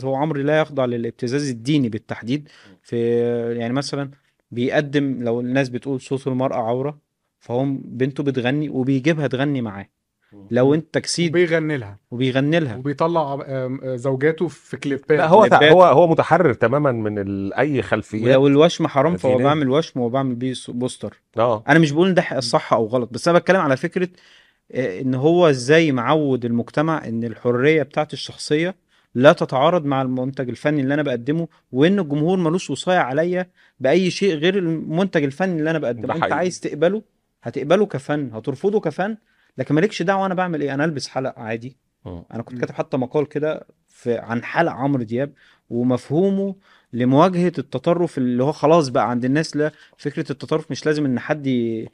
هو عمرو لا يخضع للابتزاز الديني بالتحديد. في يعني مثلا بيقدم، لو الناس بتقول صوت المرأة عورة، فهو بنته بتغني وبيجيبها تغني معاه. لو مم. انت كسيد وبيغني لها وبيغني لها وبيطلع زوجاته في لا، كليبات هو برضه. كليبات. هو متحرر تماما من اي ولو خلفيات الوشم حرام فهو دينيه. بعمل وشم وبعمل بيه بوستر. اه. انا مش بقول ان ده صح او غلط، بس انا بتكلم على فكرة ان هو ازاي معود المجتمع ان الحرية بتاعت الشخصية لا تتعارض مع المنتج الفني اللي انا بقدمه، وان الجمهور ملوش وصاية عليا باي شيء غير المنتج الفني اللي انا ده بقدمه. انت حقيقي. عايز تقبله هتقبله كفن، هترفضه كفن، لكن مالكش دعوة انا بعمل ايه. انا البس حلق عادي. مم. انا كنت مم. كاتب حتى مقال كده عن حلق عمرو دياب ومفهومه لمواجهة التطرف اللي هو خلاص بقى عند الناس. لا، فكرة التطرف مش لازم ان حد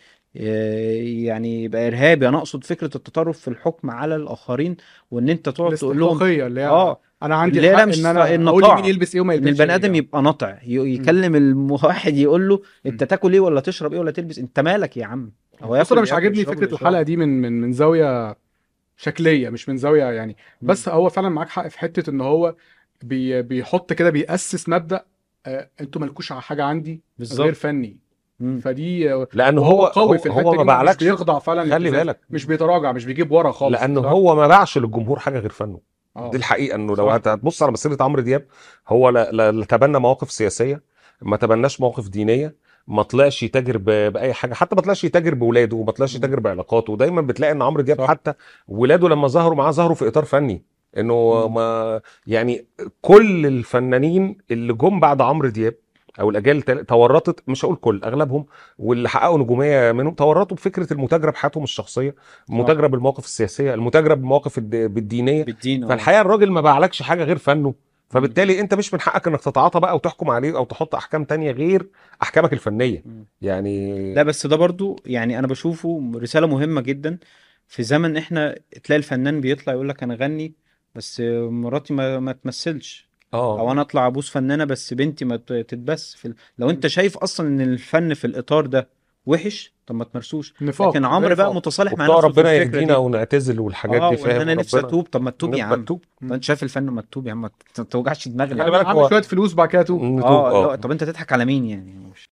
يعني يبقى ارهابي. انا اقصد فكرة التطرف في الحكم على الاخرين، وان انت تقعد تقول لهم الاستحقاقيه اللي هي اه انا عندي اللي هي لا الحق ان مش انا اقول لمين النطاع. يلبس ايه وما ان يلبسش البني ايه. ادم اه. يبقى ناطع، مم. يكلم الواحد يقول له انت مم. تاكل ايه ولا تشرب ايه ولا تلبس، انت مالك يا عم. هو بص، انا ياكل مش ياكل عاجبني يشرب فكره يشرب. الحلقه دي من زاويه شكليه، مش من زاويه يعني. مم. بس هو فعلا معاك حق في حته ان هو بيحط كده، بيأسس مبدأ انتوا مالكوش على حاجه عندي غير بالظبط. فني. مم. فدي لانه وهو هو قوي هو في هو الحته ما دي، ومش باعلكش. بيخضع فعلا خلي لابتزاز، بالك، مش بيتراجع، مش بيجيب ورا خالص، لانه صح. هو ما باعش للجمهور حاجه غير فنه. دي اه. الحقيقه، انه لو صح. هتبص على مسيره عمرو دياب، هو لا تبنى مواقف سياسيه، ما تبناش مواقف دينيه، ما طلعش يتاجر باي حاجه، حتى ما طلعش يتاجر باولاده، وما طلعش مم. يتاجر بعلاقاته. ودايما بتلاقي ان عمرو دياب صح. حتى ولاده لما ظهروا معاه ظهروا في اطار فني. انه مم. ما يعني كل الفنانين اللي جم بعد عمرو دياب او الاجيال تورطت، مش هقول كل، اغلبهم، واللي حققوا نجوميه منهم تورطوا بفكره المتاجره بحياتهم الشخصيه، صح. المتاجره بالمواقف السياسيه، المتاجره بالمواقف بالدينيه. بالدين اه. فالحقيقه الراجل ما باعلكش حاجه غير فنه. مم. فبالتالي انت مش من حقك انك تتعاطى بقى وتحكم عليه او تحط احكام تانية غير احكامك الفنيه. مم. يعني لا بس ده برضو يعني انا بشوفه رسالة مهمة جدا في زمن احنا تلاقي الفنان بيطلع يقول لك انا غني بس مراتي ما تمثلش، او اه. انا اطلع ابوس فنانة بس بنتي ما تتبس لو انت شايف اصلا ان الفن في الاطار ده وحش، طب ما تمارسوش. لكن نفاق، ده عمرو بقى نفاق. متصالح مع وبتوع نفسه في ربنا الفكرة يهدينا دي. ونعتزل والحاجات اه، دي، وان فاهم؟ انا نفسي وربنا اتوب، طب ما تتوب يا نبقى عم. نتوب. طب انت شايف الفن، ما تتوب يا عم، ما توجعش دماغنا. خلي يعني بالك عامل هو شويه فلوس بعد كده تو. نتوب. اه اه. لا، طب انت تضحك على مين يعني؟